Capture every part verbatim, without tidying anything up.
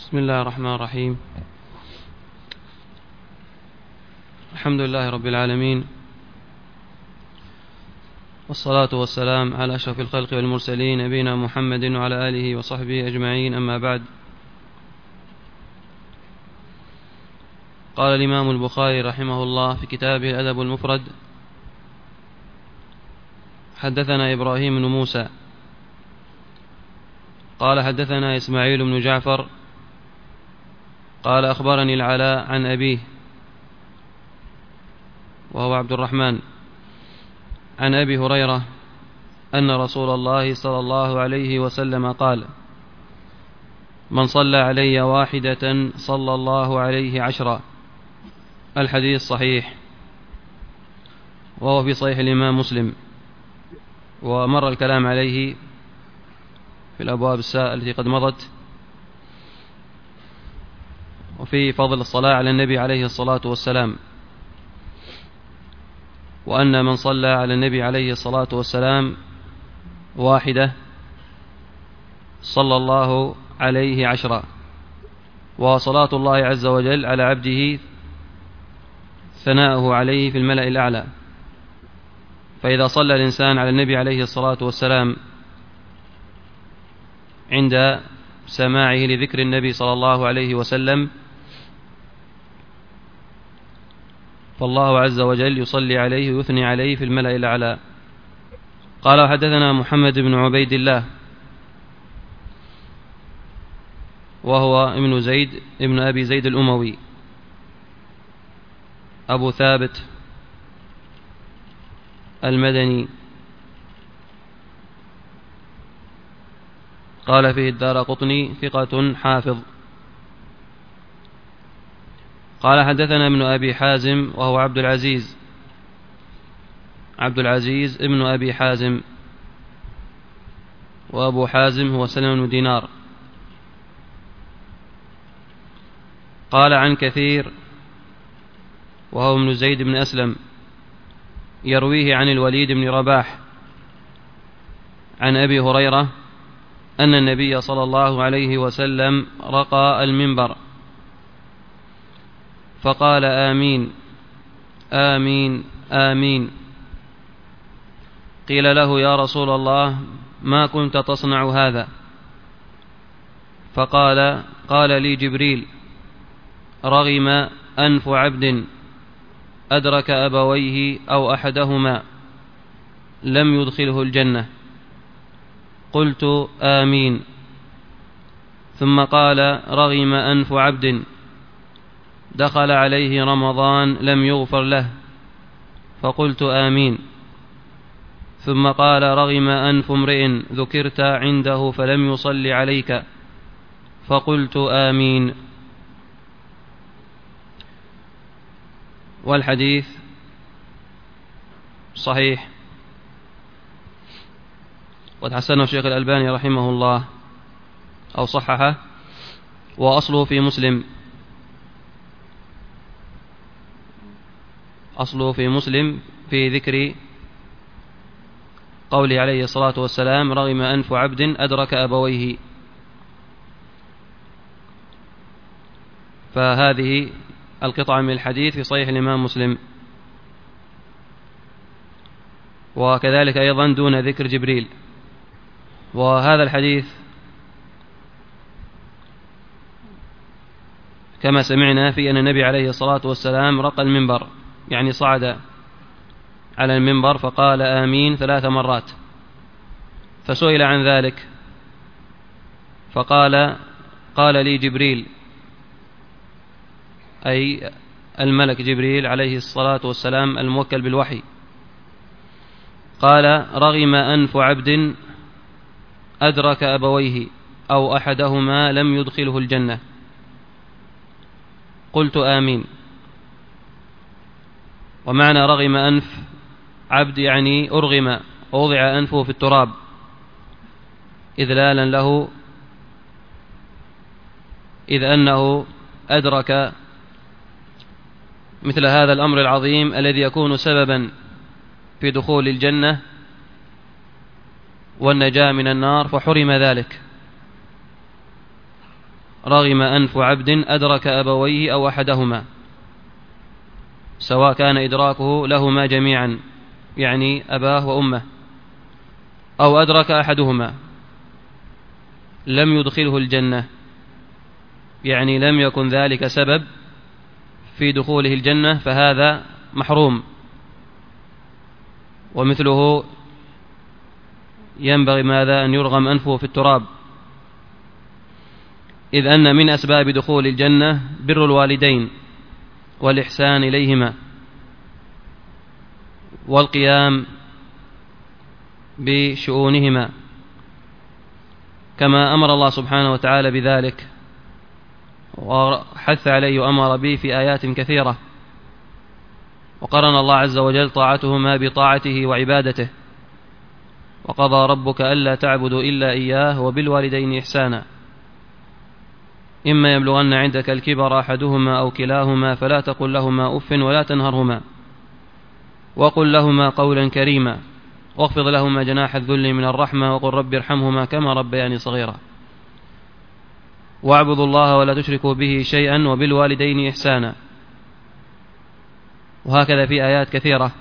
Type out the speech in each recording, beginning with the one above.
بسم الله الرحمن الرحيم. الحمد لله رب العالمين، والصلاة والسلام على أشرف الخلق والمرسلين نبينا محمد وعلى آله وصحبه أجمعين، أما بعد. قال الإمام البخاري رحمه الله في كتابه الأدب المفرد: حدثنا إبراهيم بن موسى قال حدثنا إسماعيل بن جعفر قال أخبرني العلاء عن أبيه وهو عبد الرحمن عن أبي هريرة أن رسول الله صلى الله عليه وسلم قال: من صلى علي واحدة صلى الله عليه عشرا. الحديث صحيح، وهو في صحيح الإمام مسلم، ومر الكلام عليه في الأبواب الساء التي قد مضت، وفي فضل الصلاة على النبي عليه الصلاة والسلام، وأن من صلى على النبي عليه الصلاة والسلام واحدة صلى الله عليه عشرا. وصلاة الله عز وجل على عبده ثناؤه عليه في الملأ الأعلى، فإذا صلى الإنسان على النبي عليه الصلاة والسلام عند سماعه لذكر النبي صلى الله عليه وسلم، فالله عز وجل يصلي عليه ويثني عليه في الملأ الأعلى. قال: حدثنا محمد بن عبيد الله وهو ابن زيد ابن أبي زيد الأموي أبو ثابت المدني، قال فيه الدارقطني: ثقة حافظ. قال: حدثنا ابن أبي حازم وهو عبد العزيز عبد العزيز ابن أبي حازم، وأبو حازم هو سلم بن دينار. قال: عن كثير وهو ابن زيد بن أسلم، يرويه عن الوليد بن رباح عن أبي هريرة أن النبي صلى الله عليه وسلم رقى المنبر فقال: آمين آمين آمين. قيل له: يا رسول الله، ما كنت تصنع هذا؟ فقال: قال لي جبريل: رغم أنف عبد أدرك أبويه أو أحدهما لم يدخله الجنة. قلت: آمين. ثم قال: رغم أنف عبد دخل عليه رمضان لم يغفر له. فقلت: آمين. ثم قال: رغم أنف امرئ ذكرت عنده فلم يصل عليك. فقلت: آمين. والحديث صحيح، وتحسنه الشيخ الألباني رحمه الله أو صححه، وأصله في مسلم أصله في مسلم في ذكر قوله عليه الصلاة والسلام: رغم أنف عبد أدرك أبويه. فهذه القطعة من الحديث في صحيح الإمام مسلم، وكذلك أيضا دون ذكر جبريل. وهذا الحديث كما سمعنا في أن النبي عليه الصلاة والسلام رقى المنبر، يعني صعد على المنبر فقال آمين ثلاث مرات، فسئل عن ذلك فقال: قال لي جبريل، أي الملك جبريل عليه الصلاة والسلام الموكل بالوحي، قال: رغم أنف عبد أدرك أبويه أو أحدهما لم يدخله الجنة. قلت: آمين. ومعنى رغم أنف عبد يعني أرغم، ووضع أنفه في التراب إذلالا له، إذ أنه أدرك مثل هذا الأمر العظيم الذي يكون سببا في دخول الجنة والنجاة من النار، فحرم ذلك. رغم أنف عبد أدرك أبويه أو أحدهما، سواء كان إدراكه لهما جميعا يعني أباه وأمه أو أدرك أحدهما، لم يدخله الجنة، يعني لم يكن ذلك سبب في دخوله الجنة، فهذا محروم. ومثله ينبغي ماذا؟ أن يرغم أنفه في التراب، إذ أن من أسباب دخول الجنة بر الوالدين والإحسان إليهما والقيام بشؤونهما، كما أمر الله سبحانه وتعالى بذلك وحث عليه وأمر به في آيات كثيرة، وقرن الله عز وجل طاعتهما بطاعته وعبادته، وقضى ربك ألا تعبدوا إلا إياه وبالوالدين إحسانا، إما يبلغن عندك الكبر أحدهما أو كلاهما فلا تقل لهما أف ولا تنهرهما وقل لهما قولا كريما واخفض لهما جناح الذل من الرحمة وقل رب ارحمهما كما ربياني صغيرا واعبدوا الله ولا تشركوا به شيئا وبالوالدين إحسانا. وهكذا في آيات كثيرة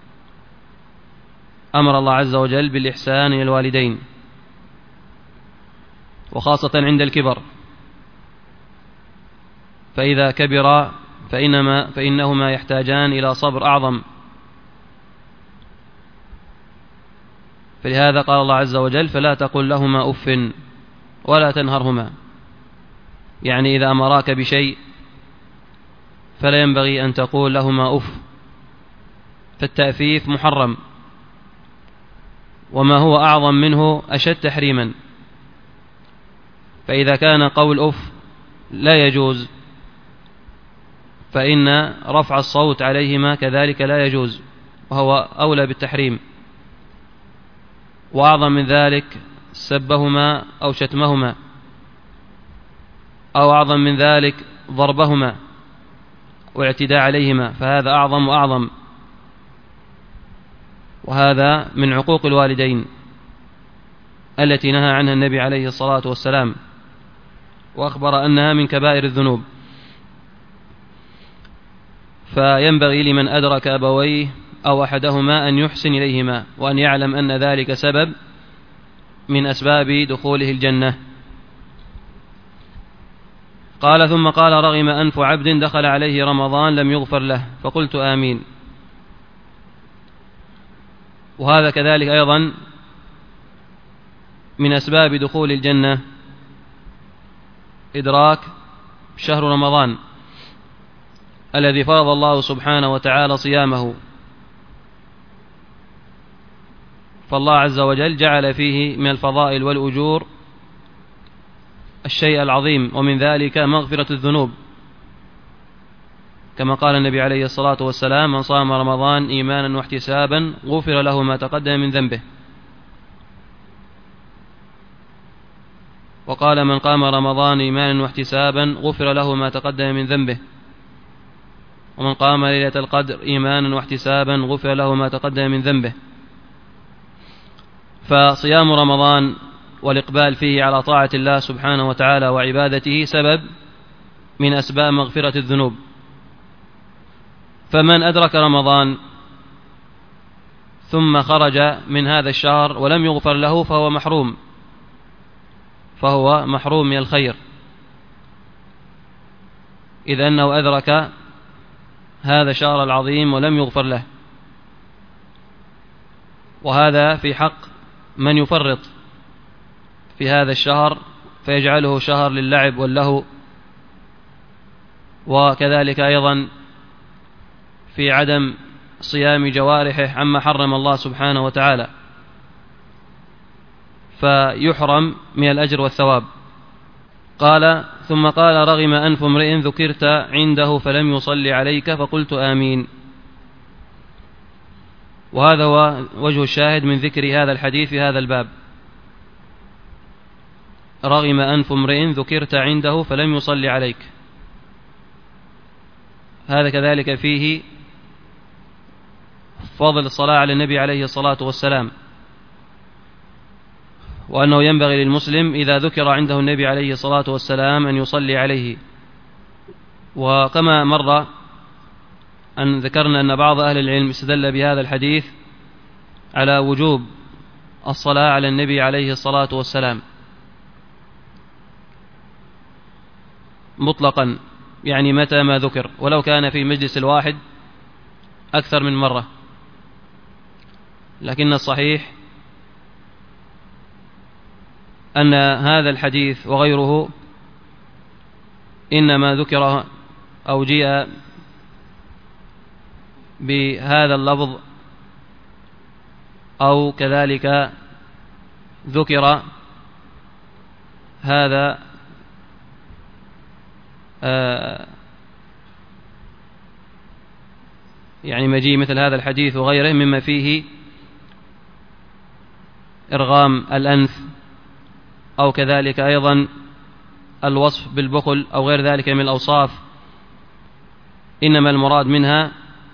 أمر الله عز وجل بالإحسان إلى الوالدين، وخاصة عند الكبر، فإذا كبر فإنما فإنهما يحتاجان إلى صبر أعظم. فلهذا قال الله عز وجل فلا تقل لهما أف ولا تنهرهما، يعني إذا أمراك بشيء فلا ينبغي أن تقول لهما أف، فالتأفيف محرم، وما هو أعظم منه أشد تحريما. فإذا كان قول أف لا يجوز فإن رفع الصوت عليهما كذلك لا يجوز، وهو أولى بالتحريم. وأعظم من ذلك سبهما أو شتمهما، أو أعظم من ذلك ضربهما واعتداء عليهما، فهذا أعظم وأعظم، وهذا من عقوق الوالدين التي نهى عنها النبي عليه الصلاة والسلام، وأخبر أنها من كبائر الذنوب. فينبغي لمن أدرك أبويه أو أحدهما أن يحسن إليهما، وأن يعلم أن ذلك سبب من أسباب دخوله الجنة. قال ثم قال رغم أنف عبد دخل عليه رمضان لم يغفر له فقلت آمين. وهذا كذلك أيضا من أسباب دخول الجنة إدراك شهر رمضان الذي فرض الله سبحانه وتعالى صيامه، فالله عز وجل جعل فيه من الفضائل والأجور الشيء العظيم، ومن ذلك مغفرة الذنوب، كما قال النبي عليه الصلاة والسلام من صام رمضان إيمانا واحتسابا غفر له ما تقدم من ذنبه. وقال من قام رمضان إيمانا واحتسابا غفر له ما تقدم من ذنبه. ومن قام ليلة القدر إيمانا واحتسابا غفر له ما تقدم من ذنبه. فصيام رمضان والإقبال فيه على طاعة الله سبحانه وتعالى وعبادته سبب من أسباب مغفرة الذنوب. فمن أدرك رمضان ثم خرج من هذا الشهر ولم يغفر له فهو محروم فهو محروم من الخير، إذ أنه أدرك هذا الشهر العظيم ولم يغفر له. وهذا في حق من يفرط في هذا الشهر فيجعله شهر للعب واللهو، وكذلك أيضا في عدم صيام جوارحه عما حرم الله سبحانه وتعالى، فيحرم من الأجر والثواب. قال ثم قال رغم أنف امرئ ذكرت عنده فلم يصلي عليك فقلت آمين. وهذا هو وجه الشاهد من ذكر هذا الحديث في هذا الباب، رغم أنف امرئ ذكرت عنده فلم يصلي عليك. هذا كذلك فيه فضل الصلاة على النبي عليه الصلاة والسلام، وأنه ينبغي للمسلم إذا ذكر عنده النبي عليه الصلاة والسلام أن يصلي عليه. وكما مر أن ذكرنا أن بعض أهل العلم استدل بهذا الحديث على وجوب الصلاة على النبي عليه الصلاة والسلام مطلقا، يعني متى ما ذكر، ولو كان في المجلس الواحد أكثر من مرة. لكن الصحيح أن هذا الحديث وغيره إنما ذكر أو جاء بهذا اللفظ أو كذلك ذكر هذا آه يعني مجيء مثل هذا الحديث وغيره مما فيه إرغام الأنف، أو كذلك أيضا الوصف بالبخل أو غير ذلك من الأوصاف، إنما المراد منها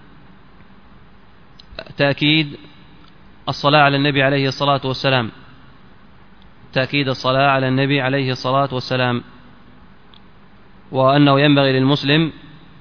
تأكيد الصلاة على النبي عليه الصلاة والسلام، تأكيد الصلاة على النبي عليه الصلاة والسلام، وأنه ينبغي للمسلم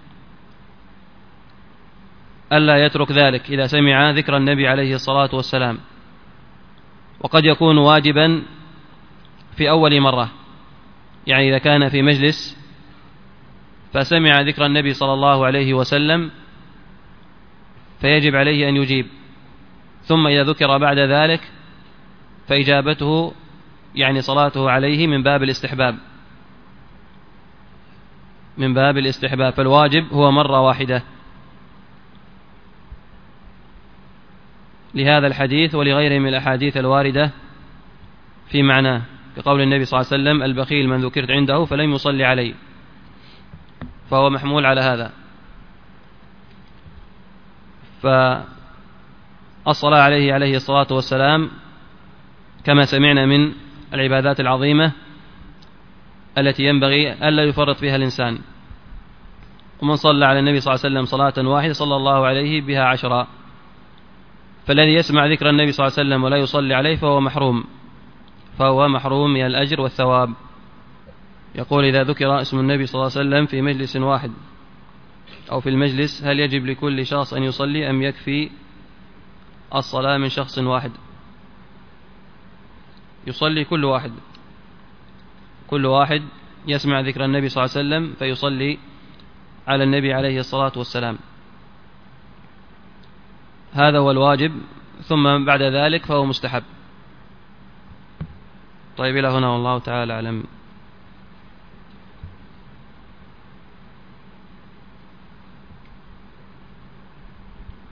ألا يترك ذلك إذا سمع ذكر النبي عليه الصلاة والسلام. وقد يكون واجبا في أول مرة، يعني إذا كان في مجلس فسمع ذكر النبي صلى الله عليه وسلم فيجب عليه أن يجيب، ثم إذا ذكر بعد ذلك فإجابته يعني صلاته عليه من باب الاستحباب، من باب الاستحباب، فالواجب هو مرة واحدة لهذا الحديث ولغيره من الأحاديث الواردة في معناه، كقول النبي صلى الله عليه وسلم: البخيل من ذكرت عنده فلم يصلي عليه، فهو محمول على هذا. فالصلاة عليه عليه الصلاة والسلام كما سمعنا من العبادات العظيمة التي ينبغي ألا يفرط فيها الإنسان، ومن صلى على النبي صلى الله عليه وسلم صلاة واحدة صلى الله عليه بها عشرا، فالذي يسمع ذكر النبي صلى الله عليه وسلم ولا يصلي عليه فهو محروم، فهو محروم من الأجر والثواب. يقول: إذا ذكر اسم النبي صلى الله عليه وسلم في مجلس واحد أو في المجلس هل يجب لكل شخص أن يصلي أم يكفي الصلاة من شخص واحد؟ يصلي كل واحد، كل واحد يسمع ذكر النبي صلى الله عليه وسلم فيصلي على النبي عليه الصلاة والسلام، هذا هو الواجب، ثم بعد ذلك فهو مستحب. طيب، إلى هنا والله تعالى أعلم.